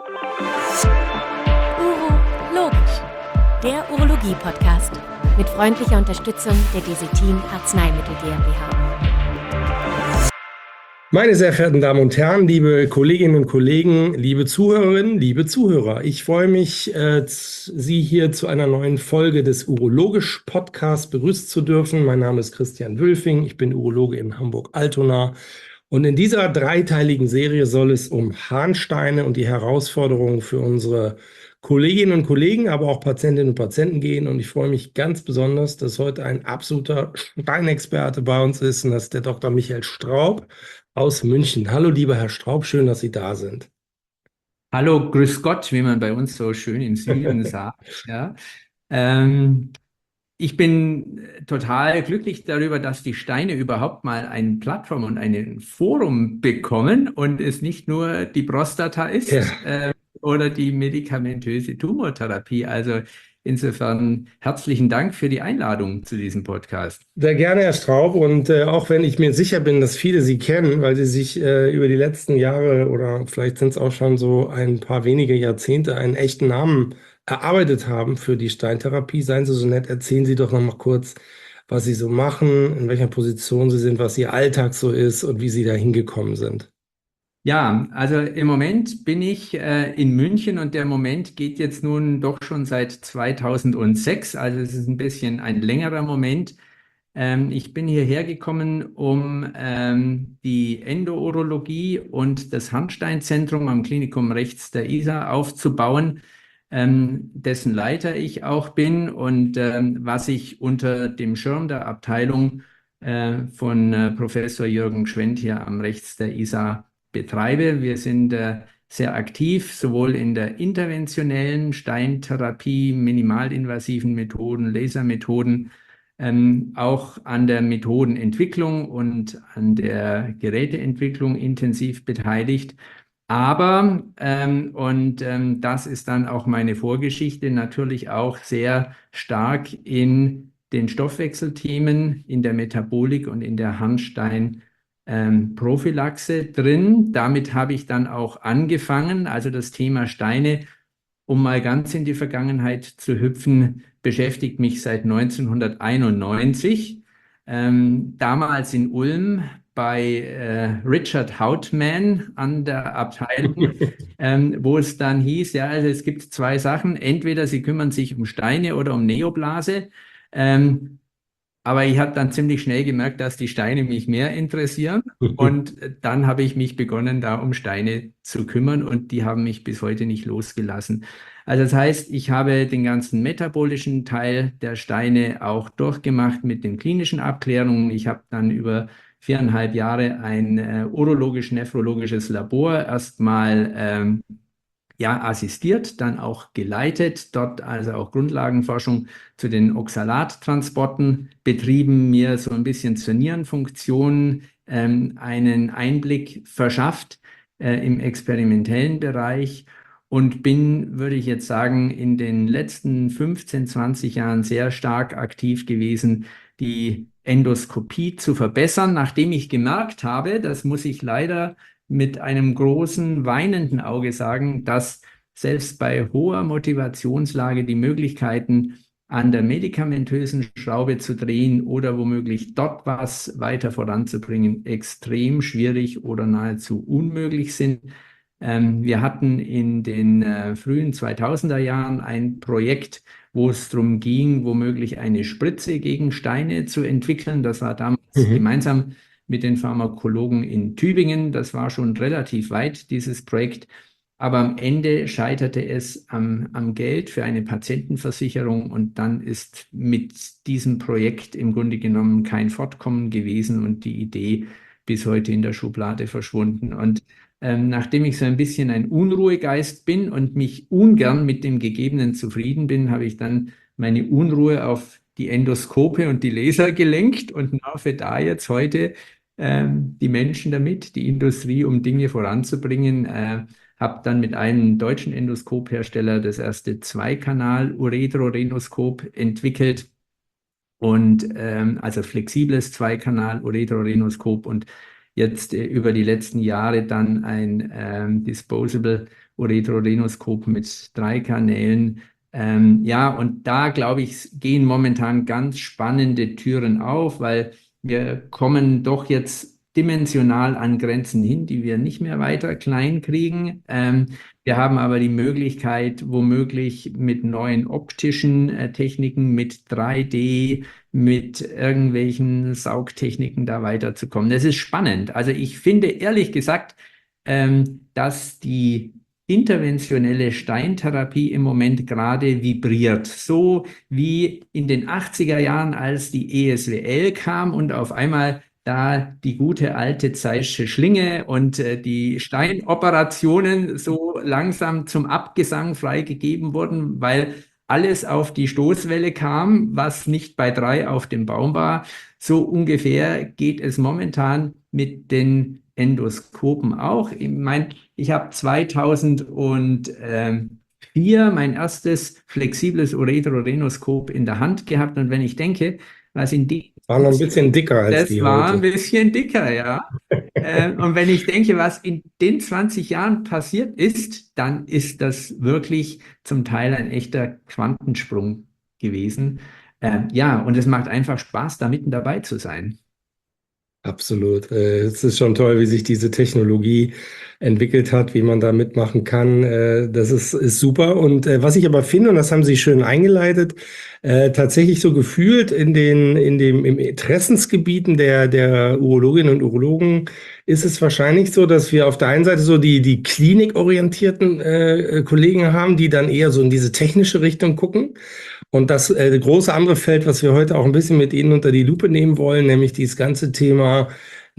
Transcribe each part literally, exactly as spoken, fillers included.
Urologisch, der Urologie-Podcast mit freundlicher Unterstützung der Desetin Arzneimittel GmbH. Meine sehr verehrten Damen und Herren, liebe Kolleginnen und Kollegen, liebe Zuhörerinnen, liebe Zuhörer, ich freue mich, äh, Sie hier zu einer neuen Folge des Urologisch-Podcasts begrüßen zu dürfen. Mein Name ist Christian Wülfing, ich bin Urologe in Hamburg-Altona. Und in dieser dreiteiligen Serie soll es um Harnsteine und die Herausforderungen für unsere Kolleginnen und Kollegen, aber auch Patientinnen und Patienten gehen. Und ich freue mich ganz besonders, dass heute ein absoluter Steinexperte bei uns ist, und das ist der Doktor Michael Straub aus München. Hallo, lieber Herr Straub, schön, dass Sie da sind. Hallo, grüß Gott, wie man bei uns so schön im Süden sagt. Ja. Ähm, ich bin total glücklich darüber, dass die Steine überhaupt mal eine Plattform und ein Forum bekommen und es nicht nur die Prostata ist Ja. äh, oder die medikamentöse Tumortherapie. Also insofern herzlichen Dank für die Einladung zu diesem Podcast. Sehr gerne, Herr Straub. Und äh, auch wenn ich mir sicher bin, dass viele Sie kennen, weil Sie sich äh, über die letzten Jahre oder vielleicht sind es auch schon so ein paar wenige Jahrzehnte einen echten Namen erarbeitet haben für die Steintherapie, seien Sie so nett, erzählen Sie doch noch mal kurz, was Sie so machen, in welcher Position Sie sind, was Ihr Alltag so ist und wie Sie da hingekommen sind. Ja, also im Moment bin ich äh, in München und der Moment geht jetzt nun doch schon seit zweitausendsechs, also es ist ein bisschen ein längerer Moment. Ähm, ich bin hierher gekommen, um ähm, die Endourologie und das Harnsteinzentrum am Klinikum rechts der Isar aufzubauen, ähm, dessen Leiter ich auch bin und ähm, was ich unter dem Schirm der Abteilung äh, von äh, Professor Jürgen Schwendt hier am rechts der Isar betreibe. Wir sind äh, sehr aktiv, sowohl in der interventionellen Steintherapie, minimalinvasiven Methoden, Lasermethoden, ähm, auch an der Methodenentwicklung und an der Geräteentwicklung intensiv beteiligt. Aber, ähm, und ähm, das ist dann auch meine Vorgeschichte, natürlich auch sehr stark in den Stoffwechselthemen, in der Metabolik und in der Harnstein- Ähm, Prophylaxe drin. Damit habe ich dann auch angefangen. Also das Thema Steine, um mal ganz in die Vergangenheit zu hüpfen, beschäftigt mich seit neunzehnhunderteinundneunzig. Ähm, damals in Ulm bei äh, Richard Hautman an der Abteilung, ähm, wo es dann hieß, ja, also es gibt zwei Sachen. Entweder Sie kümmern sich um Steine oder um Neoblase. Ähm, aber ich habe dann ziemlich schnell gemerkt, dass die Steine mich mehr interessieren. Und dann habe ich mich begonnen, da um Steine zu kümmern und die haben mich bis heute nicht losgelassen. Also das heißt, ich habe den ganzen metabolischen Teil der Steine auch durchgemacht mit den klinischen Abklärungen. Ich habe dann über viereinhalb Jahre ein äh, urologisch-nephrologisches Labor erstmal ähm, ja, assistiert, dann auch geleitet, dort also auch Grundlagenforschung zu den Oxalattransporten betrieben, mir so ein bisschen zur Nierenfunktion ähm, einen Einblick verschafft äh, im experimentellen Bereich und bin, würde ich jetzt sagen, in den letzten fünfzehn, zwanzig Jahren sehr stark aktiv gewesen, die Endoskopie zu verbessern, nachdem ich gemerkt habe, das muss ich leider mit einem großen weinenden Auge sagen, dass selbst bei hoher Motivationslage die Möglichkeiten, an der medikamentösen Schraube zu drehen oder womöglich dort was weiter voranzubringen, extrem schwierig oder nahezu unmöglich sind. Ähm, wir hatten in den äh, frühen zweitausender Jahren ein Projekt, wo es darum ging, womöglich eine Spritze gegen Steine zu entwickeln. Das war damals Mhm. gemeinsam mit den Pharmakologen in Tübingen. Das war schon relativ weit, dieses Projekt. Aber am Ende scheiterte es am, am Geld für eine Patientenversicherung und dann ist mit diesem Projekt im Grunde genommen kein Fortkommen gewesen und die Idee bis heute in der Schublade verschwunden. Und ähm, nachdem ich so ein bisschen ein Unruhegeist bin und mich ungern mit dem Gegebenen zufrieden bin, habe ich dann meine Unruhe auf die Endoskope und die Laser gelenkt und laufe da jetzt heute ähm, die Menschen damit, die Industrie, um Dinge voranzubringen. Äh, habe dann mit einem deutschen Endoskophersteller das erste Zweikanal-Urethrorhinoskop entwickelt und ähm, also flexibles Zweikanal-Urethrorhinoskop und jetzt äh, über die letzten Jahre dann ein ähm, Disposable Ureterorenoskop mit drei Kanälen. Ähm, ja, und da, glaube ich, gehen momentan ganz spannende Türen auf, weil wir kommen doch jetzt dimensional an Grenzen hin, die wir nicht mehr weiter klein kriegen. Ähm, wir haben aber die Möglichkeit, womöglich mit neuen optischen äh, Techniken, mit drei D, mit irgendwelchen Saugtechniken da weiterzukommen. Das ist spannend. Also ich finde ehrlich gesagt, ähm, dass die interventionelle Steintherapie im Moment gerade vibriert. So wie in den achtziger Jahren, als die E S W L kam und auf einmal da die gute alte Zeissche Schlinge und äh, die Steinoperationen so langsam zum Abgesang freigegeben wurden, weil alles auf die Stoßwelle kam, was nicht bei drei auf dem Baum war. So ungefähr geht es momentan mit den Endoskopen auch. Ich meine, ich habe zweitausendvier mein erstes flexibles Ureterorenoskop in der Hand gehabt, und wenn ich denke, was in die War noch ein bisschen dicker als das die war ein heute. bisschen dicker, ja. äh, und wenn ich denke, was in den zwanzig Jahren passiert ist, dann ist das wirklich zum Teil ein echter Quantensprung gewesen. Ähm, ja, und es macht einfach Spaß, da mitten dabei zu sein. Absolut. Äh, Es ist schon toll, wie sich diese Technologie entwickelt hat, wie man da mitmachen kann. Äh, Das ist, ist super. Und äh, was ich aber finde, und das haben Sie schön eingeleitet, äh, tatsächlich so gefühlt in den, in dem, im Interessensgebieten der, der Urologinnen und Urologen ist es wahrscheinlich so, dass wir auf der einen Seite so die, die klinikorientierten äh, Kollegen haben, die dann eher so in diese technische Richtung gucken. Und das äh, große andere Feld, was wir heute auch ein bisschen mit Ihnen unter die Lupe nehmen wollen, nämlich dieses ganze Thema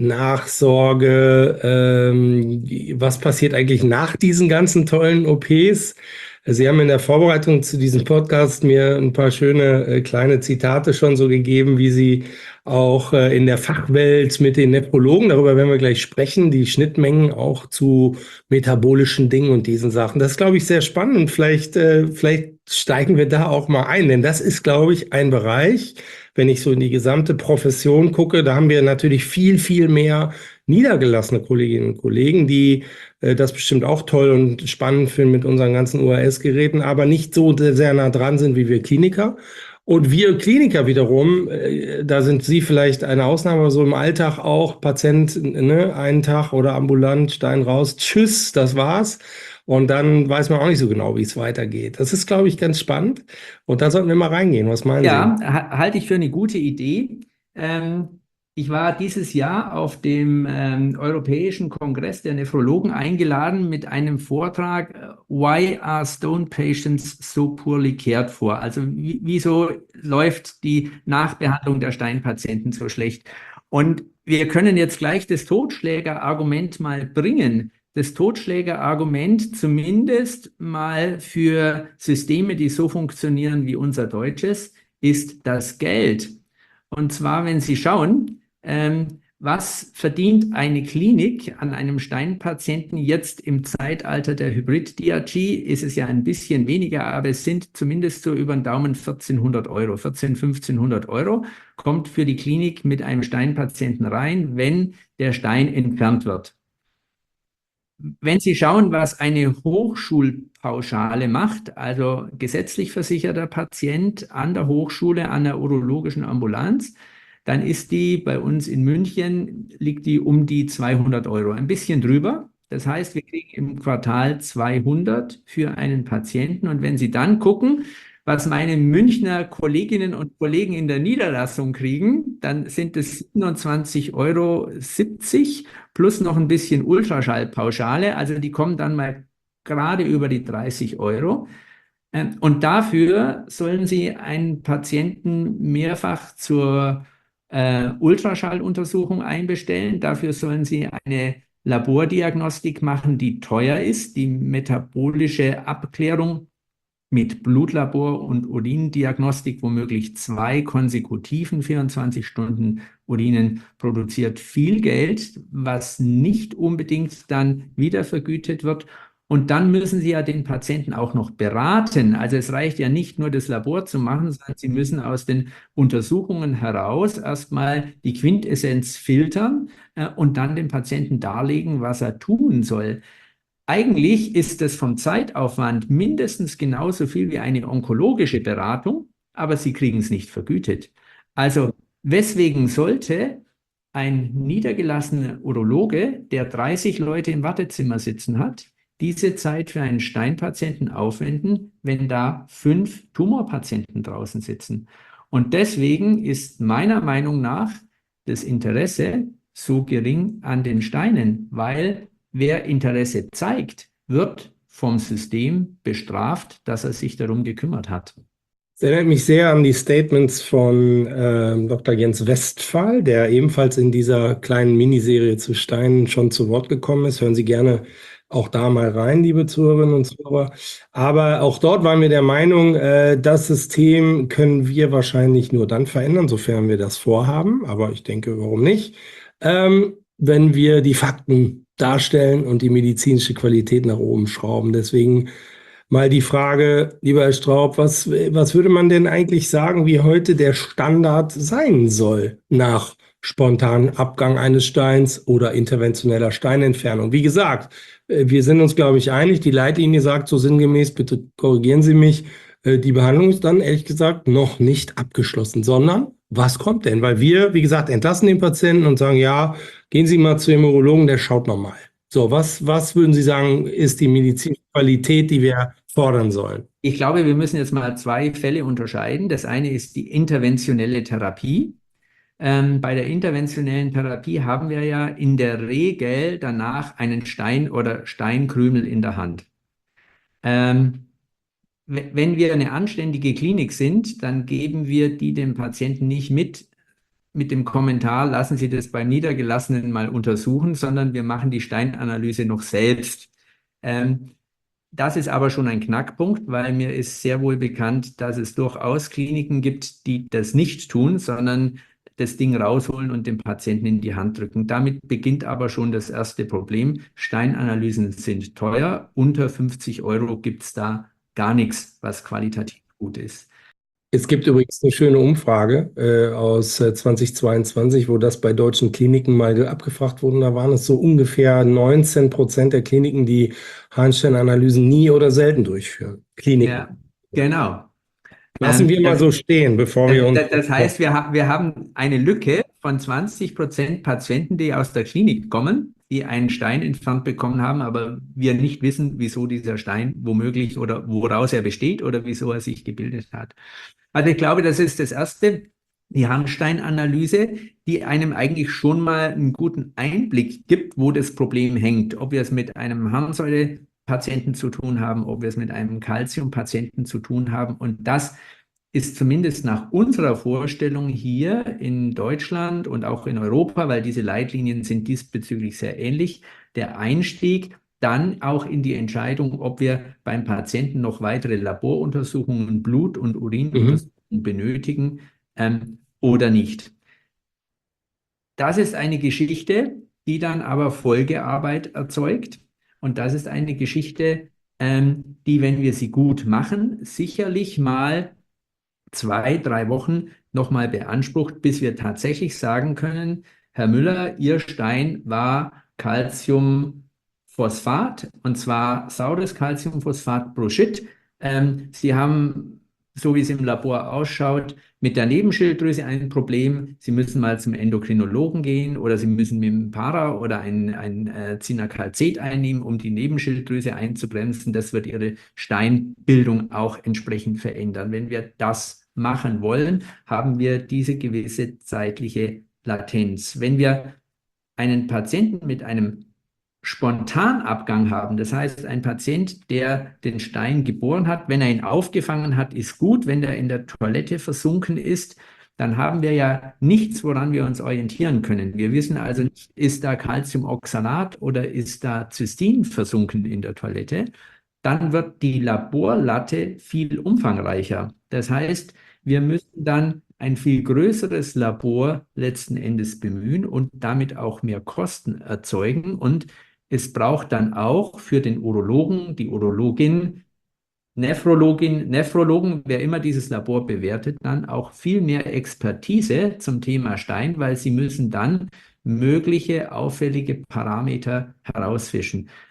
Nachsorge, ähm, was passiert eigentlich nach diesen ganzen tollen O Ps? Sie haben in der Vorbereitung zu diesem Podcast mir ein paar schöne äh, kleine Zitate schon so gegeben, wie Sie auch äh, in der Fachwelt mit den Nephrologen, darüber werden wir gleich sprechen, die Schnittmengen auch zu metabolischen Dingen und diesen Sachen. Das ist, glaube ich, sehr spannend. Vielleicht, äh, vielleicht steigen wir da auch mal ein, denn das ist, glaube ich, ein Bereich, wenn ich so in die gesamte Profession gucke, da haben wir natürlich viel, viel mehr niedergelassene Kolleginnen und Kollegen, die äh, das bestimmt auch toll und spannend finden mit unseren ganzen U A S-Geräten, aber nicht so sehr nah dran sind wie wir Kliniker. Und wir Kliniker wiederum, äh, da sind Sie vielleicht eine Ausnahme, aber so im Alltag auch Patient, ne, einen Tag oder ambulant, Stein raus, tschüss, das war's. Und dann weiß man auch nicht so genau, wie es weitergeht. Das ist, glaube ich, ganz spannend. Und da sollten wir mal reingehen. Was meinen Ja, Sie? ha- halte ich für eine gute Idee. Ähm, ich war dieses Jahr auf dem ähm, Europäischen Kongress der Nephrologen eingeladen mit einem Vortrag, äh, Why are stone patients so poorly cared for? Also wie, wieso läuft die Nachbehandlung der Steinpatienten so schlecht? Und wir können jetzt gleich das Totschlägerargument mal bringen. Das Totschlägerargument zumindest mal für Systeme, die so funktionieren wie unser deutsches, ist das Geld. Und zwar, wenn Sie schauen, ähm, was verdient eine Klinik an einem Steinpatienten jetzt im Zeitalter der Hybrid-Diagie, ist es ja ein bisschen weniger, aber es sind zumindest so über den Daumen vierzehnhundert Euro, vierzehnhundert, fünfzehnhundert Euro kommt für die Klinik mit einem Steinpatienten rein, wenn der Stein entfernt wird. Wenn Sie schauen, was eine Hochschulpauschale macht, also gesetzlich versicherter Patient an der Hochschule, an der urologischen Ambulanz, dann ist die bei uns in München, liegt die um die zweihundert Euro, ein bisschen drüber. Das heißt, wir kriegen im Quartal zweihundert für einen Patienten. Und wenn Sie dann gucken, was meine Münchner Kolleginnen und Kollegen in der Niederlassung kriegen, dann sind es siebenundzwanzig Euro siebzig plus noch ein bisschen Ultraschallpauschale. Also die kommen dann mal gerade über die dreißig Euro. Ähm, Und dafür sollen Sie einen Patienten mehrfach zur äh, Ultraschalluntersuchung einbestellen. Dafür sollen Sie eine Labordiagnostik machen, die teuer ist, die metabolische Abklärung mit Blutlabor und Urindiagnostik, womöglich zwei konsekutiven vierundzwanzig Stunden Urinen, produziert viel Geld, was nicht unbedingt dann wieder vergütet wird. Und dann müssen Sie ja den Patienten auch noch beraten. Also es reicht ja nicht nur das Labor zu machen, sondern Sie müssen aus den Untersuchungen heraus erstmal die Quintessenz filtern äh, und dann dem Patienten darlegen, was er tun soll. eigentlich ist das vom Zeitaufwand mindestens genauso viel wie eine onkologische Beratung, aber Sie kriegen es nicht vergütet. Also weswegen sollte ein niedergelassener Urologe, der dreißig Leute im Wartezimmer sitzen hat, diese Zeit für einen Steinpatienten aufwenden, wenn da fünf Tumorpatienten draußen sitzen? Und deswegen ist meiner Meinung nach das Interesse so gering an den Steinen, weil wer Interesse zeigt, wird vom System bestraft, dass er sich darum gekümmert hat. Es erinnert mich sehr an die Statements von äh, Doktor Jens Westphal, der ebenfalls in dieser kleinen Miniserie zu Steinen schon zu Wort gekommen ist. Hören Sie gerne auch da mal rein, liebe Zuhörerinnen und Zuhörer. Aber auch dort waren wir der Meinung, äh, das System können wir wahrscheinlich nur dann verändern, sofern wir das vorhaben. Aber ich denke, warum nicht? Ähm, wenn wir die Fakten darstellen und die medizinische Qualität nach oben schrauben. Deswegen mal die Frage, lieber Herr Straub, was, was würde man denn eigentlich sagen, wie heute der Standard sein soll nach spontanen Abgang eines Steins oder interventioneller Steinentfernung? Wie gesagt, wir sind uns, glaube ich, einig. Die Leitlinie sagt so sinngemäß, bitte korrigieren Sie mich, die Behandlung ist dann ehrlich gesagt noch nicht abgeschlossen, sondern was kommt denn? Weil wir, wie gesagt, entlassen den Patienten und sagen, ja, gehen Sie mal zu Ihrem Urologen, der schaut nochmal. So, was, was würden Sie sagen, ist die medizinische Qualität, die wir fordern sollen? Ich glaube, wir müssen jetzt mal zwei Fälle unterscheiden. Das eine ist die interventionelle Therapie. Ähm, bei der interventionellen Therapie haben wir ja in der Regel danach einen Stein oder Steinkrümel in der Hand. Ähm, wenn wir eine anständige Klinik sind, dann geben wir die dem Patienten nicht mit, mit dem Kommentar, lassen Sie das beim Niedergelassenen mal untersuchen, sondern wir machen die Steinanalyse noch selbst. Ähm, das ist aber schon ein Knackpunkt, weil mir ist sehr wohl bekannt, dass es durchaus Kliniken gibt, die das nicht tun, sondern das Ding rausholen und dem Patienten in die Hand drücken. Damit beginnt aber schon das erste Problem. Steinanalysen sind teuer. Unter fünfzig Euro gibt es da gar nichts, was qualitativ gut ist. Es gibt übrigens eine schöne Umfrage äh, aus äh, zweitausendzweiundzwanzig, wo das bei deutschen Kliniken mal abgefragt wurde. Da waren es so ungefähr neunzehn Prozent der Kliniken, die Harnsteinanalysen nie oder selten durchführen. Kliniken. Ja, genau. Lassen wir ähm, mal das, so stehen, bevor wir uns... Das, das heißt, wir, ha wir haben eine Lücke von zwanzig Prozent Patienten, die aus der Klinik kommen, die einen Stein entfernt bekommen haben, aber wir nicht wissen, wieso dieser Stein womöglich oder woraus er besteht oder wieso er sich gebildet hat. Also ich glaube, das ist das Erste, die Harnsteinanalyse, die einem eigentlich schon mal einen guten Einblick gibt, wo das Problem hängt. Ob wir es mit einem Harnsäurepatienten zu tun haben, ob wir es mit einem Calciumpatienten zu tun haben. Und das ist zumindest nach unserer Vorstellung hier in Deutschland und auch in Europa, weil diese Leitlinien sind diesbezüglich sehr ähnlich, der Einstieg dann auch in die Entscheidung, ob wir beim Patienten noch weitere Laboruntersuchungen, Blut- und Urinuntersuchungen mhm. benötigen ähm, oder nicht. Das ist eine Geschichte, die dann aber Folgearbeit erzeugt. Und das ist eine Geschichte, ähm, die, wenn wir sie gut machen, sicherlich mal zwei, drei Wochen nochmal beansprucht, bis wir tatsächlich sagen können, Herr Müller, Ihr Stein war Calcium Phosphat, und zwar saures Calciumphosphat Bruchit. Ähm, Sie haben, so wie es im Labor ausschaut, mit der Nebenschilddrüse ein Problem. Sie müssen mal zum Endokrinologen gehen oder Sie müssen mit dem Para oder ein, ein äh, Zinacalcet einnehmen, um die Nebenschilddrüse einzubremsen. Das wird Ihre Steinbildung auch entsprechend verändern. Wenn wir das machen wollen, haben wir diese gewisse zeitliche Latenz. Wenn wir einen Patienten mit einem Spontanabgang haben. Das heißt, ein Patient, der den Stein geboren hat, wenn er ihn aufgefangen hat, ist gut. Wenn er in der Toilette versunken ist, dann haben wir ja nichts, woran wir uns orientieren können. Wir wissen also nicht, ist da Calciumoxalat oder ist da Cystin versunken in der Toilette. Dann wird die Laborlatte viel umfangreicher. Das heißt, wir müssen dann ein viel größeres Labor letzten Endes bemühen und damit auch mehr Kosten erzeugen. Und es braucht dann auch für den Urologen, die Urologin, Nephrologin, Nephrologen, wer immer dieses Labor bewertet, dann auch viel mehr Expertise zum Thema Stein, weil sie müssen dann mögliche auffällige Parameter herausfischen.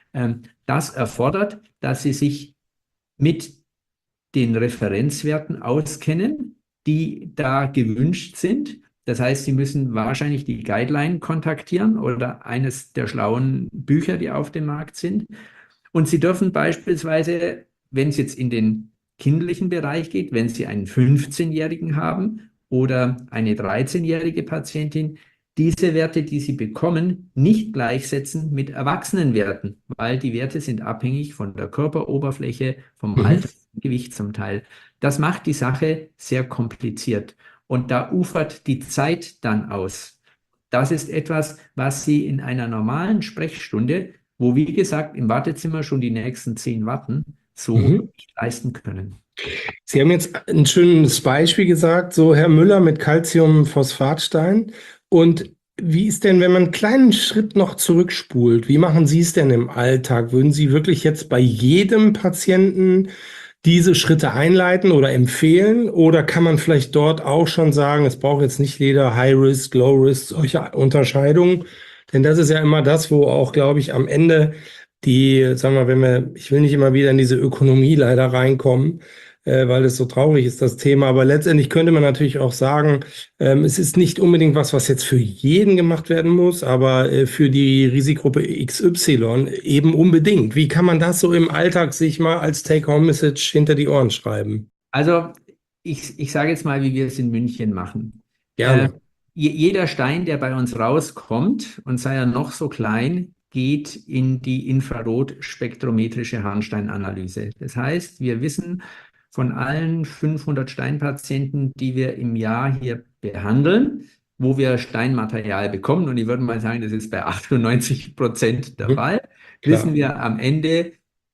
Ähm, das erfordert, dass Sie sich mit den Referenzwerten auskennen, die da gewünscht sind. Das heißt, Sie müssen wahrscheinlich die Guideline kontaktieren oder eines der schlauen Bücher, die auf dem Markt sind. Und Sie dürfen beispielsweise, wenn es jetzt in den kindlichen Bereich geht, wenn Sie einen fünfzehnjährigen haben oder eine dreizehnjährige Patientin, diese Werte, die Sie bekommen, nicht gleichsetzen mit Erwachsenenwerten, weil die Werte sind abhängig von der Körperoberfläche, vom Mhm. Alter, vom Gewicht zum Teil. Das macht die Sache sehr kompliziert und da ufert die Zeit dann aus. Das ist etwas, was Sie in einer normalen Sprechstunde, wo wie gesagt im Wartezimmer schon die nächsten zehn warten, so Mhm. nicht leisten können. Sie haben jetzt ein schönes Beispiel gesagt, so Herr Müller mit Calciumphosphatstein. Und wie ist denn, wenn man einen kleinen Schritt noch zurückspult? Wie machen Sie es denn im Alltag? Würden Sie wirklich jetzt bei jedem Patienten diese Schritte einleiten oder empfehlen? Oder kann man vielleicht dort auch schon sagen, es braucht jetzt nicht jeder High Risk, Low Risk, solche Unterscheidungen? Denn das ist ja immer das, wo auch, glaube ich, am Ende die, sagen wir, wenn wir, ich will nicht immer wieder in diese Ökonomie leider reinkommen, äh, weil es so traurig ist, das Thema. Aber letztendlich könnte man natürlich auch sagen, ähm, es ist nicht unbedingt was, was jetzt für jeden gemacht werden muss, aber äh, für die Risikogruppe X Y eben unbedingt. Wie kann man das so im Alltag sich mal als Take-Home-Message hinter die Ohren schreiben? Also ich, ich sage jetzt mal, wie wir es in München machen. Äh, Gerne. je- jeder Stein, der bei uns rauskommt, und sei er noch so klein, geht in die infrarotspektrometrische Harnsteinanalyse. Das heißt, wir wissen von allen fünfhundert Steinpatienten, die wir im Jahr hier behandeln, wo wir Steinmaterial bekommen, und ich würde mal sagen, das ist bei achtundneunzig Prozent der Mhm. Fall, wissen Klar. wir am Ende,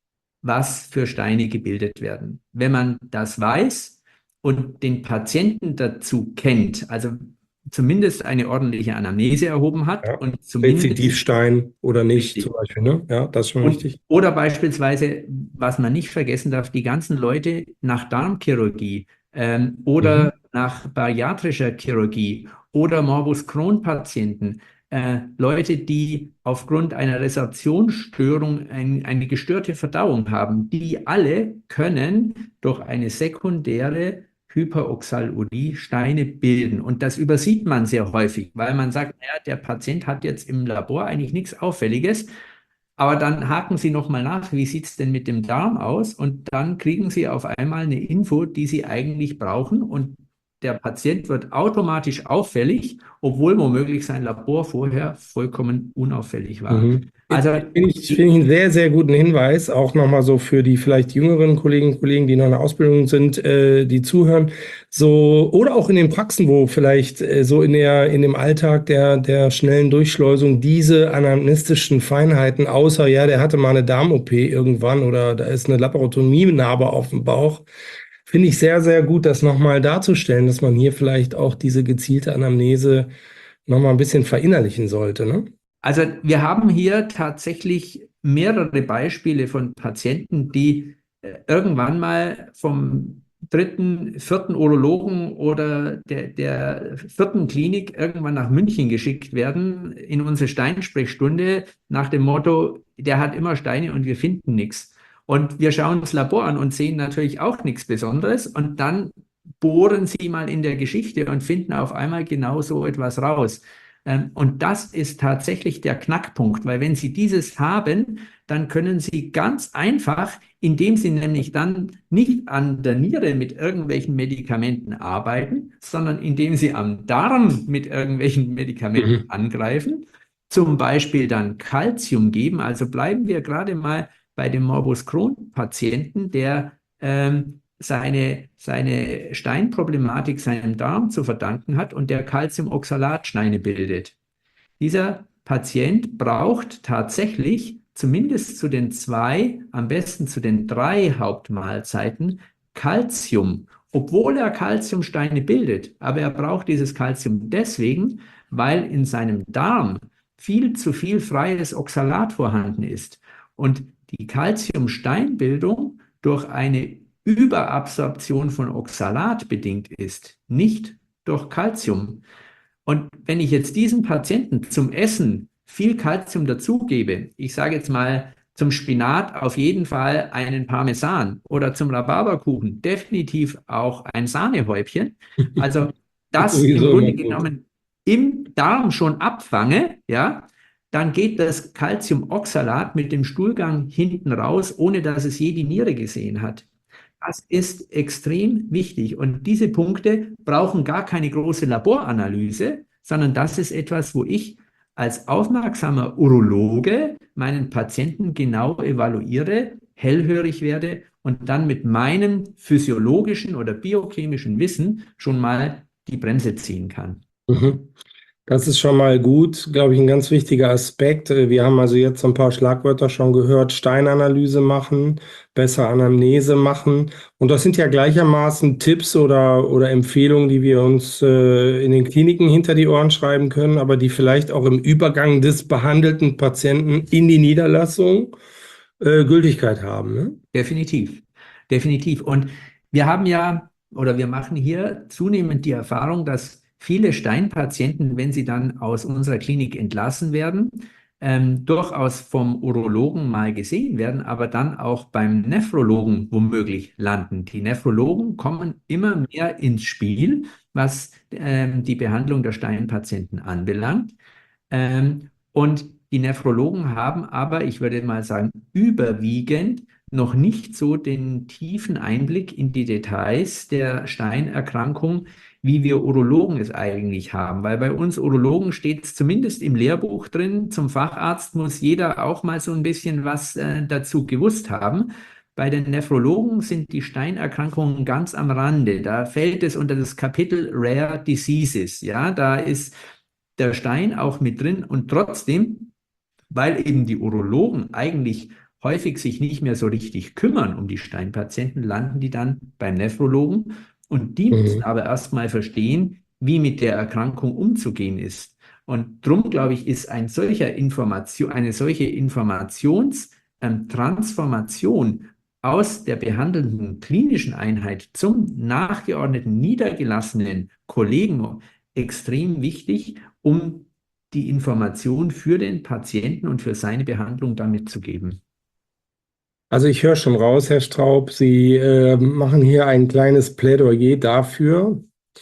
was für Steine gebildet werden. Wenn man das weiß und den Patienten dazu kennt, also zumindest eine ordentliche Anamnese erhoben hat Ja. und zumindest Rezidivstein oder nicht zum richtig. Beispiel, ne? Ja, das ist schon Und, wichtig. oder beispielsweise, was man nicht vergessen darf, die ganzen Leute nach Darmchirurgie ähm, Mhm. oder nach bariatrischer Chirurgie oder Morbus Crohn-Patienten, äh, Leute, die aufgrund einer Resorptionsstörung ein, eine gestörte Verdauung haben, die alle können durch eine sekundäre Hyperoxalurie Steine bilden. Und das übersieht man sehr häufig, weil man sagt, naja, der Patient hat jetzt im Labor eigentlich nichts Auffälliges. Aber dann haken Sie nochmal nach, wie sieht es denn mit dem Darm aus? Und dann kriegen Sie auf einmal eine Info, die Sie eigentlich brauchen. Und der Patient wird automatisch auffällig, obwohl womöglich sein Labor vorher vollkommen unauffällig war. Mhm. Also, Finde ich, finde ich einen sehr, sehr guten Hinweis, auch nochmal so für die vielleicht jüngeren Kolleginnen und Kollegen, die noch in der Ausbildung sind, äh, die zuhören, so, oder auch in den Praxen, wo vielleicht äh, so in der, in dem Alltag der, der schnellen Durchschleusung diese anamnestischen Feinheiten, außer, ja, der hatte mal eine Darm-O P irgendwann oder da ist eine Laparotomie-Narbe auf dem Bauch, finde ich sehr, sehr gut, das nochmal darzustellen, dass man hier vielleicht auch diese gezielte Anamnese nochmal ein bisschen verinnerlichen sollte, ne? Also wir haben hier tatsächlich mehrere Beispiele von Patienten, die äh, irgendwann mal vom dritten, vierten Urologen oder der, der vierten Klinik irgendwann nach München geschickt werden in unsere Steinsprechstunde nach dem Motto, der hat immer Steine und wir finden nichts. Und wir schauen das Labor an und sehen natürlich auch nichts Besonderes und dann bohren sie mal in der Geschichte und finden auf einmal genau so etwas raus. Ähm, Und das ist tatsächlich der Knackpunkt, weil wenn Sie dieses haben, dann können Sie ganz einfach, indem Sie nämlich dann nicht an der Niere mit irgendwelchen Medikamenten arbeiten, sondern indem Sie am Darm mit irgendwelchen Medikamenten Mhm. angreifen, zum Beispiel dann Calcium geben. Also bleiben wir gerade mal bei dem Morbus Crohn-Patienten, der ähm, seine, seine Steinproblematik seinem Darm zu verdanken hat und der Calciumoxalatsteine bildet. Dieser Patient braucht tatsächlich zumindest zu den zwei, am besten zu den drei Hauptmahlzeiten Calcium, obwohl er Calciumsteine bildet. Aber er braucht dieses Calcium deswegen, weil in seinem Darm viel zu viel freies Oxalat vorhanden ist. Und die Calciumsteinbildung durch eine Überabsorption von Oxalat bedingt ist, nicht durch Calcium. Und wenn ich jetzt diesen Patienten zum Essen viel Calcium dazugebe, ich sage jetzt mal zum Spinat auf jeden Fall einen Parmesan oder zum Rhabarberkuchen definitiv auch ein Sahnehäubchen. Also Ist das im sowieso immer Grunde gut. genommen im Darm schon abfange, ja, dann geht das Calciumoxalat mit dem Stuhlgang hinten raus, ohne dass es je die Niere gesehen hat. Das ist extrem wichtig. Und diese Punkte brauchen gar keine große Laboranalyse, sondern das ist etwas, wo ich als aufmerksamer Urologe meinen Patienten genau evaluiere, hellhörig werde und dann mit meinem physiologischen oder biochemischen Wissen schon mal die Bremse ziehen kann. Mhm. Das ist schon mal gut, glaube ich, ein ganz wichtiger Aspekt. Äh, Wir haben also jetzt so ein paar Schlagwörter schon gehört: Steinanalyse machen, besser Anamnese machen. Und das sind ja gleichermaßen Tipps oder, oder Empfehlungen, die wir uns äh, in den Kliniken hinter die Ohren schreiben können, aber die vielleicht auch im Übergang des behandelten Patienten in die Niederlassung äh, Gültigkeit haben, ne? Definitiv, definitiv. Und wir haben ja, oder wir machen hier zunehmend die Erfahrung, dass viele Steinpatienten, wenn sie dann aus unserer Klinik entlassen werden, ähm, durchaus vom Urologen mal gesehen werden, aber dann auch beim Nephrologen womöglich landen. Die Nephrologen kommen immer mehr ins Spiel, was ähm, die Behandlung der Steinpatienten anbelangt. Ähm, und die Nephrologen haben aber, ich würde mal sagen, überwiegend noch nicht so den tiefen Einblick in die Details der Steinerkrankung, wie wir Urologen es eigentlich haben. Weil bei uns Urologen steht es zumindest im Lehrbuch drin, zum Facharzt muss jeder auch mal so ein bisschen was äh, dazu gewusst haben. Bei den Nephrologen sind die Steinerkrankungen ganz am Rande. Da fällt es unter das Kapitel Rare Diseases. Ja, da ist der Stein auch mit drin und trotzdem, weil eben die Urologen eigentlich häufig sich nicht mehr so richtig kümmern um die Steinpatienten, landen die dann beim Nephrologen und die müssen Mhm. aber erstmal verstehen, wie mit der Erkrankung umzugehen ist. Und darum, glaube ich, ist ein solcher Information, eine solche Informationstransformation aus der behandelnden klinischen Einheit zum nachgeordneten, niedergelassenen Kollegen extrem wichtig, um die Information für den Patienten und für seine Behandlung dann mitzugeben. Also ich höre schon raus, Herr Straub, Sie äh, machen hier ein kleines Plädoyer dafür,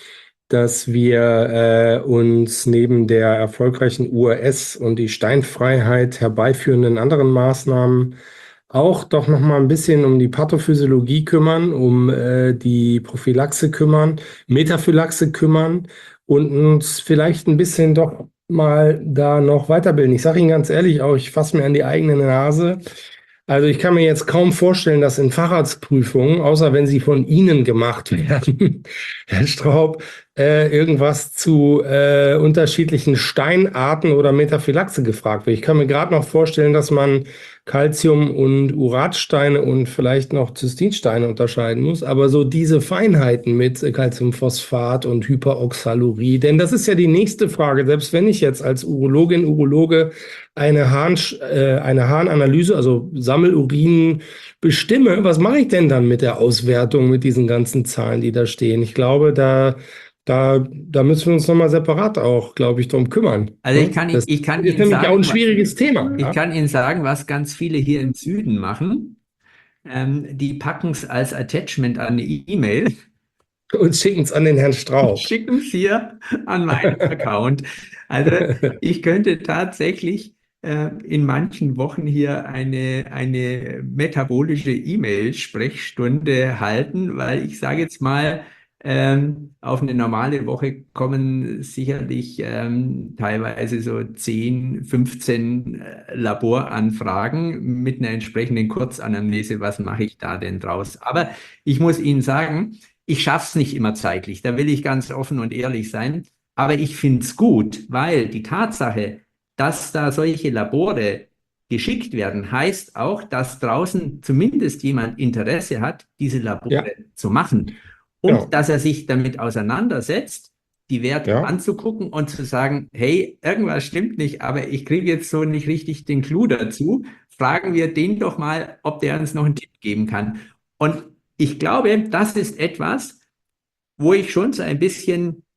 dass wir äh, uns neben der erfolgreichen U R S und die Steinfreiheit herbeiführenden anderen Maßnahmen auch doch noch mal ein bisschen um die Pathophysiologie kümmern, um äh, die Prophylaxe kümmern, Metaphylaxe kümmern und uns vielleicht ein bisschen doch mal da noch weiterbilden. Ich sage Ihnen ganz ehrlich auch, ich fasse mir an die eigene Nase. Also ich kann mir jetzt kaum vorstellen, dass in Facharztprüfungen, außer wenn sie von Ihnen gemacht werden, Herr Straub, äh, irgendwas zu äh, unterschiedlichen Steinarten oder Metaphylaxe gefragt wird. Ich kann mir gerade noch vorstellen, dass man Calcium- und Uratsteine und vielleicht noch Zystinsteine unterscheiden muss, aber so diese Feinheiten mit Calciumphosphat und Hyperoxalurie, denn das ist ja die nächste Frage, selbst wenn ich jetzt als Urologin, Urologe eine, Harn, äh, eine Harnanalyse, also Sammelurin bestimme, was mache ich denn dann mit der Auswertung, mit diesen ganzen Zahlen, die da stehen? Ich glaube, da Da, da müssen wir uns nochmal separat auch, glaube ich, drum kümmern. Also ich kann, Das ich kann ist Ihnen nämlich auch sagen, ein schwieriges Thema. ich Ja? kann Ihnen sagen, was ganz viele hier im Süden machen. Ähm, die packen es als Attachment an eine E-Mail Und schicken es an den Herrn und Straub. schicken es hier an meinen Account. Also ich könnte tatsächlich äh, in manchen Wochen hier eine, eine metabolische E-Mail-Sprechstunde halten, weil ich sage jetzt mal, ähm, auf eine normale Woche kommen sicherlich ähm, teilweise so zehn, fünfzehn äh, Laboranfragen mit einer entsprechenden Kurzanamnese. Was mache ich da denn draus? Aber ich muss Ihnen sagen, ich schaffe es nicht immer zeitlich. Da will ich ganz offen und ehrlich sein. Aber ich finde es gut, weil die Tatsache, dass da solche Labore geschickt werden, heißt auch, dass draußen zumindest jemand Interesse hat, diese Labore Ja, zu machen. genau. Und dass er sich damit auseinandersetzt, die Werte Ja. anzugucken und zu sagen, hey, irgendwas stimmt nicht, aber ich kriege jetzt so nicht richtig den Clou dazu. Fragen wir den doch mal, ob der uns noch einen Tipp geben kann. Und ich glaube, das ist etwas, wo ich schon so ein bisschen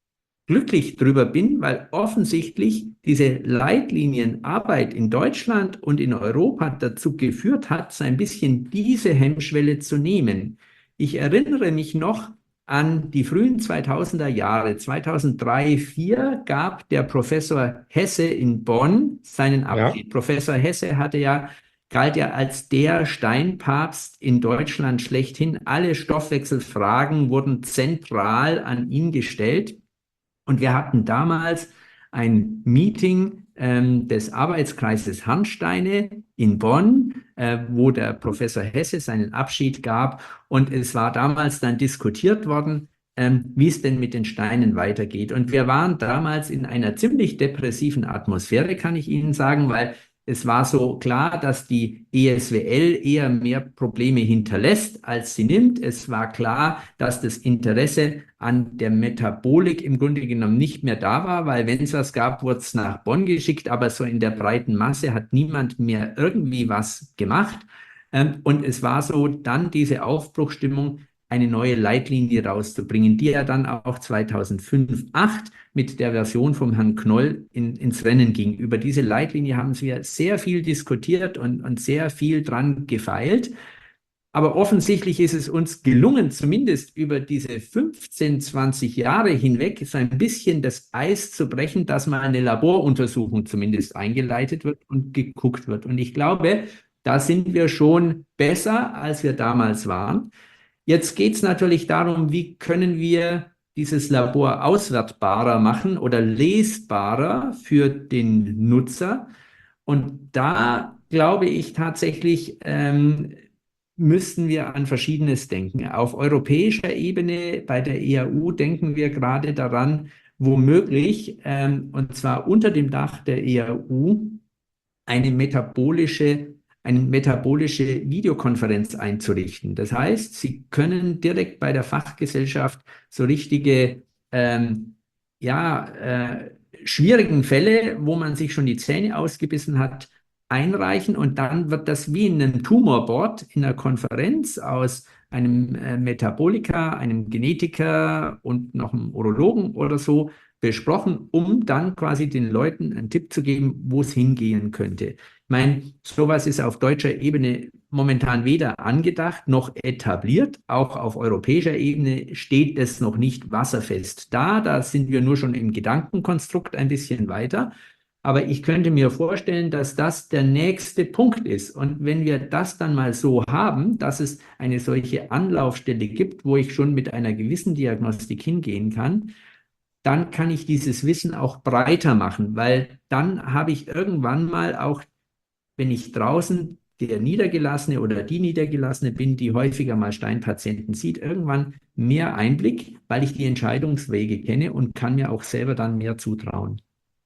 glücklich drüber bin, weil offensichtlich diese Leitlinienarbeit in Deutschland und in Europa dazu geführt hat, so ein bisschen diese Hemmschwelle zu nehmen. Ich erinnere mich noch an die frühen zweitausender Jahre. zweitausenddrei, zweitausendvier gab der Professor Hesse in Bonn seinen Abschied. Ja. Professor Hesse hatte ja, galt ja als der Steinpapst in Deutschland schlechthin. Alle Stoffwechselfragen wurden zentral an ihn gestellt. Und wir hatten damals ein Meeting ähm, des Arbeitskreises Hansteine in Bonn, äh, wo der Professor Hesse seinen Abschied gab. Und es war damals dann diskutiert worden, ähm, wie es denn mit den Steinen weitergeht. Und wir waren damals in einer ziemlich depressiven Atmosphäre, kann ich Ihnen sagen, weil es war so klar, dass die E S W L eher mehr Probleme hinterlässt, als sie nimmt. Es war klar, dass das Interesse an der Metabolik im Grunde genommen nicht mehr da war, weil wenn es was gab, wurde es nach Bonn geschickt, aber so in der breiten Masse hat niemand mehr irgendwie was gemacht. Und es war so dann diese Aufbruchstimmung, eine neue Leitlinie rauszubringen, die ja dann auch zweitausendfünf, zweitausendacht mit der Version vom Herrn Knoll in, ins Rennen ging. Über diese Leitlinie haben wir sehr viel diskutiert und, und sehr viel dran gefeilt. Aber offensichtlich ist es uns gelungen, zumindest über diese fünfzehn, zwanzig Jahre hinweg so ein bisschen das Eis zu brechen, dass mal eine Laboruntersuchung zumindest eingeleitet wird und geguckt wird. Und ich glaube, da sind wir schon besser, als wir damals waren. Jetzt geht es natürlich darum, wie können wir dieses Labor auswertbarer machen oder lesbarer für den Nutzer. Und da glaube ich tatsächlich, ähm, müssten wir an Verschiedenes denken. Auf europäischer Ebene, bei der E A U, denken wir gerade daran, womöglich, ähm, und zwar unter dem Dach der E A U, eine metabolische eine metabolische Videokonferenz einzurichten. Das heißt, Sie können direkt bei der Fachgesellschaft so richtige, ähm, ja, äh, schwierigen Fälle, wo man sich schon die Zähne ausgebissen hat, einreichen und dann wird das wie in einem Tumorboard in einer Konferenz aus einem äh, Metaboliker, einem Genetiker und noch einem Urologen oder so besprochen, um dann quasi den Leuten einen Tipp zu geben, wo es hingehen könnte. Ich meine, sowas ist auf deutscher Ebene momentan weder angedacht noch etabliert. Auch auf europäischer Ebene steht es noch nicht wasserfest da. Da sind wir nur schon im Gedankenkonstrukt ein bisschen weiter. Aber ich könnte mir vorstellen, dass das der nächste Punkt ist. Und wenn wir das dann mal so haben, dass es eine solche Anlaufstelle gibt, wo ich schon mit einer gewissen Diagnostik hingehen kann, dann kann ich dieses Wissen auch breiter machen, weil dann habe ich irgendwann mal auch, wenn ich draußen der Niedergelassene oder die Niedergelassene bin, die häufiger mal Steinpatienten sieht, irgendwann mehr Einblick, weil ich die Entscheidungswege kenne und kann mir auch selber dann mehr zutrauen.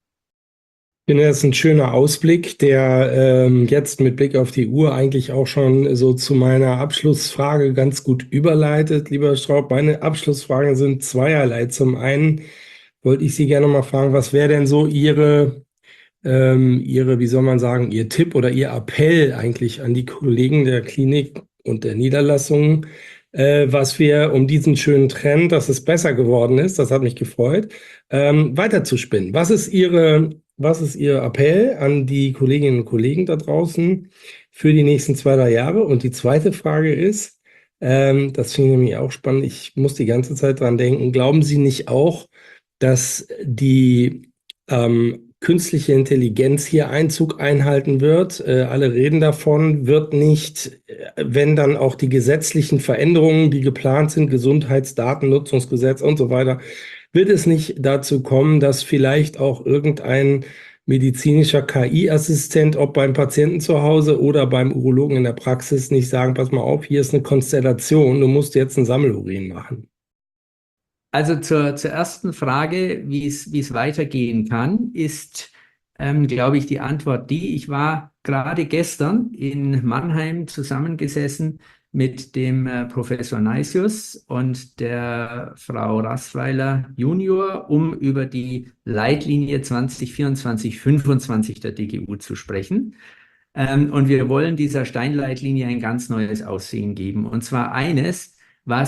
Ich finde, das ist ein schöner Ausblick, der ähm, jetzt mit Blick auf die Uhr eigentlich auch schon so zu meiner Abschlussfrage ganz gut überleitet. Lieber Straub, meine Abschlussfragen sind zweierlei. Zum einen wollte ich Sie gerne mal fragen, was wäre denn so Ihre, ähm, Ihre, wie soll man sagen, Ihr Tipp oder Ihr Appell eigentlich an die Kollegen der Klinik und der Niederlassungen, äh, was wir um diesen schönen Trend, dass es besser geworden ist, das hat mich gefreut, ähm, weiterzuspinnen. Was ist Ihre Was ist Ihr Appell an die Kolleginnen und Kollegen da draußen für die nächsten zwei, drei Jahre? Und die zweite Frage ist, ähm, das finde ich nämlich auch spannend, ich muss die ganze Zeit dran denken, glauben Sie nicht auch, dass die ähm, künstliche Intelligenz hier Einzug einhalten wird? Äh, alle reden davon, wird nicht, wenn dann auch die gesetzlichen Veränderungen, die geplant sind, Gesundheitsdatennutzungsgesetz und so weiter, wird es nicht dazu kommen, dass vielleicht auch irgendein medizinischer K I-Assistent, ob beim Patienten zu Hause oder beim Urologen in der Praxis, nicht sagen, pass mal auf, hier ist eine Konstellation, du musst jetzt ein Sammelurin machen? Also zur, zur ersten Frage, wie es, wie es weitergehen kann, ist, ähm, glaube ich, die Antwort die. Ich war gerade gestern in Mannheim zusammengesessen mit dem äh, Professor Neisius und der Frau Rassweiler Junior, um über die Leitlinie zwanzig vierundzwanzig fünfundzwanzig der D G U zu sprechen. Ähm, und wir wollen dieser Steinleitlinie ein ganz neues Aussehen geben. Und zwar eines, was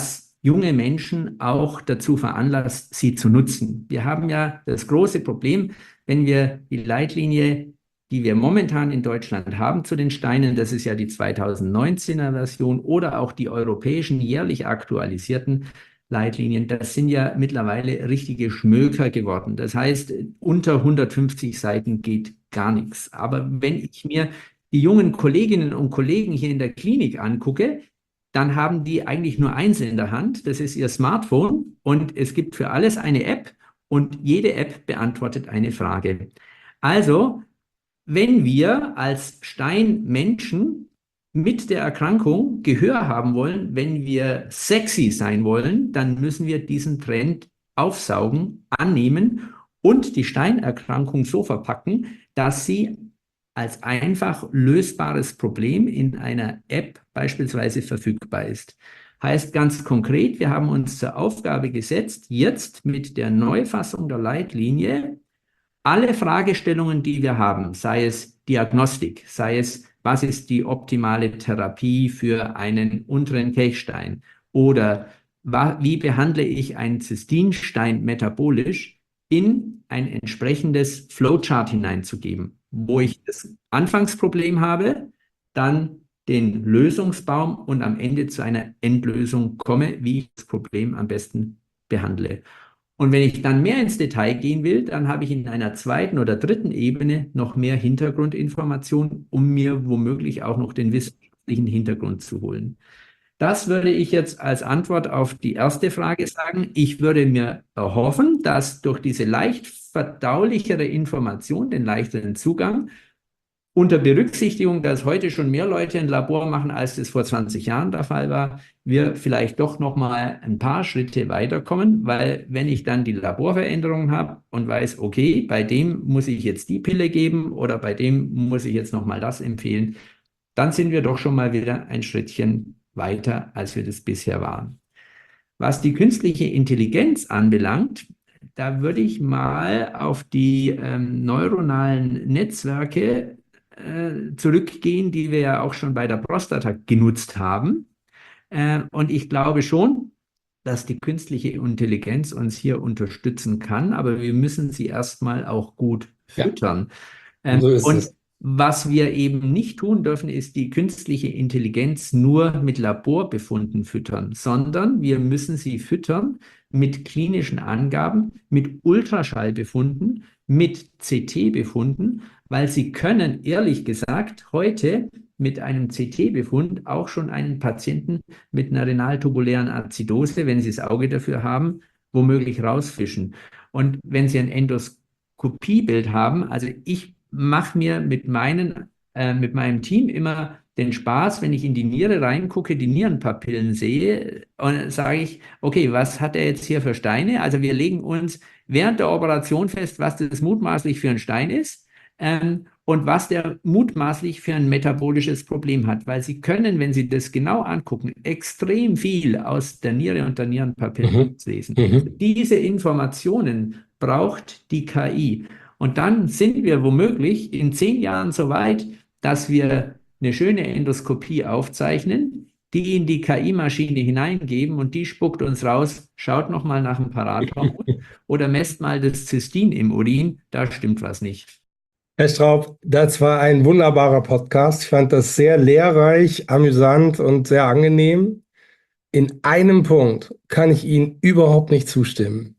junge Menschen auch dazu veranlasst, sie zu nutzen. Wir haben ja das große Problem, wenn wir die Leitlinie, die wir momentan in Deutschland haben zu den Steinen, das ist ja die zweitausendneunzehner Version oder auch die europäischen jährlich aktualisierten Leitlinien, das sind ja mittlerweile richtige Schmöker geworden. Das heißt, unter hundertfünfzig Seiten geht gar nichts. Aber wenn ich mir die jungen Kolleginnen und Kollegen hier in der Klinik angucke, dann haben die eigentlich nur eins in der Hand, das ist ihr Smartphone, und es gibt für alles eine App und jede App beantwortet eine Frage. Also, wenn wir als Steinmenschen mit der Erkrankung Gehör haben wollen, wenn wir sexy sein wollen, dann müssen wir diesen Trend aufsaugen, annehmen und die Steinerkrankung so verpacken, dass sie als einfach lösbares Problem in einer App beispielsweise verfügbar ist. Heißt ganz konkret, wir haben uns zur Aufgabe gesetzt, jetzt mit der Neufassung der Leitlinie alle Fragestellungen, die wir haben, sei es Diagnostik, sei es, was ist die optimale Therapie für einen unteren Kelchstein oder wie behandle ich einen Zystinstein metabolisch, in ein entsprechendes Flowchart hineinzugeben, wo ich das Anfangsproblem habe, dann den Lösungsbaum und am Ende zu einer Endlösung komme, wie ich das Problem am besten behandle. Und wenn ich dann mehr ins Detail gehen will, dann habe ich in einer zweiten oder dritten Ebene noch mehr Hintergrundinformationen, um mir womöglich auch noch den wissenschaftlichen Hintergrund zu holen. Das würde ich jetzt als Antwort auf die erste Frage sagen. Ich würde mir erhoffen, dass durch diese leicht verdaulichere Information, den leichteren Zugang, unter Berücksichtigung, dass heute schon mehr Leute ein Labor machen, als das vor zwanzig Jahren der Fall war, wir vielleicht doch noch mal ein paar Schritte weiterkommen, weil wenn ich dann die Laborveränderungen habe und weiß, okay, bei dem muss ich jetzt die Pille geben oder bei dem muss ich jetzt noch mal das empfehlen, dann sind wir doch schon mal wieder ein Schrittchen weiter, als wir das bisher waren. Was die künstliche Intelligenz anbelangt, da würde ich mal auf die ähm, neuronalen Netzwerke äh, zurückgehen, die wir ja auch schon bei der Prostata genutzt haben. Äh, und ich glaube schon, dass die künstliche Intelligenz uns hier unterstützen kann, aber wir müssen sie erstmal auch gut füttern. Ja, so ist und es. Was wir eben nicht tun dürfen, ist die künstliche Intelligenz nur mit Laborbefunden füttern, sondern wir müssen sie füttern mit klinischen Angaben, mit Ultraschallbefunden, mit C T-Befunden, weil sie können, ehrlich gesagt, heute mit einem C T-Befund auch schon einen Patienten mit einer renaltubulären Azidose, wenn sie das Auge dafür haben, womöglich rausfischen. Und wenn sie ein Endoskopiebild haben, also ich mache mir mit, meinen, äh, mit meinem Team immer den Spaß, wenn ich in die Niere reingucke, die Nierenpapillen sehe und sage ich, okay, was hat er jetzt hier für Steine? Also wir legen uns während der Operation fest, was das mutmaßlich für ein Stein ist ähm, und was der mutmaßlich für ein metabolisches Problem hat, weil Sie können, wenn Sie das genau angucken, extrem viel aus der Niere und der Nierenpapillen Mhm. lesen. Mhm. Diese Informationen braucht die K I. Und dann sind wir womöglich in zehn Jahren so weit, dass wir eine schöne Endoskopie aufzeichnen, die in die K I-Maschine hineingeben und die spuckt uns raus, schaut nochmal nach dem Parathormon oder messt mal das Zystin im Urin, da stimmt was nicht. Herr Straub, das war ein wunderbarer Podcast. Ich fand das sehr lehrreich, amüsant und sehr angenehm. In einem Punkt kann ich Ihnen überhaupt nicht zustimmen.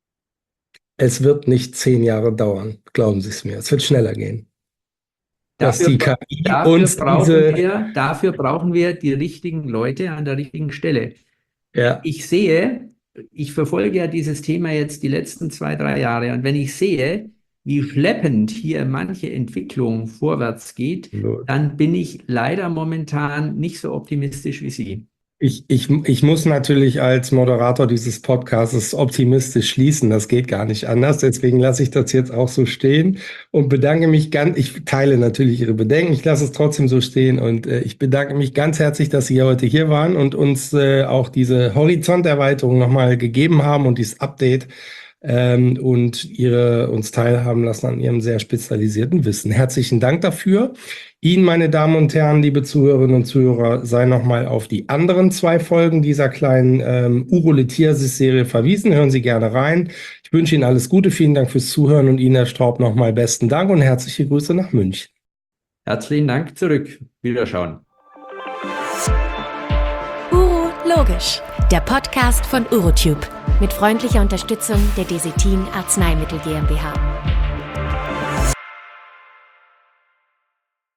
Es wird nicht zehn Jahre dauern, glauben Sie es mir. Es wird schneller gehen. Dass Dafür, die K I dafür, uns brauchen diese... wir, dafür brauchen wir die richtigen Leute an der richtigen Stelle. Ja. Ich sehe, ich verfolge ja dieses Thema jetzt die letzten zwei, drei Jahre und wenn ich sehe, wie schleppend hier manche Entwicklung vorwärts geht, dann bin ich leider momentan nicht so optimistisch wie Sie. Ich, ich, ich muss natürlich als Moderator dieses Podcasts optimistisch schließen. Das geht gar nicht anders. Deswegen lasse ich das jetzt auch so stehen und bedanke mich ganz, ich teile natürlich Ihre Bedenken. Ich lasse es trotzdem so stehen und äh, ich bedanke mich ganz herzlich, dass Sie heute hier waren und uns äh, auch diese Horizonterweiterung nochmal gegeben haben und dieses Update. ähm, und ihre, uns teilhaben lassen an ihrem sehr spezialisierten Wissen. Herzlichen Dank dafür. Ihnen, meine Damen und Herren, liebe Zuhörerinnen und Zuhörer, sei nochmal auf die anderen zwei Folgen dieser kleinen ähm, Urolithiasis-Serie verwiesen. Hören Sie gerne rein. Ich wünsche Ihnen alles Gute. Vielen Dank fürs Zuhören und Ihnen, Herr Straub, nochmal besten Dank und herzliche Grüße nach München. Herzlichen Dank zurück. Wiederschauen. Urologisch, der Podcast von Urotube mit freundlicher Unterstützung der Desetin Arzneimittel GmbH.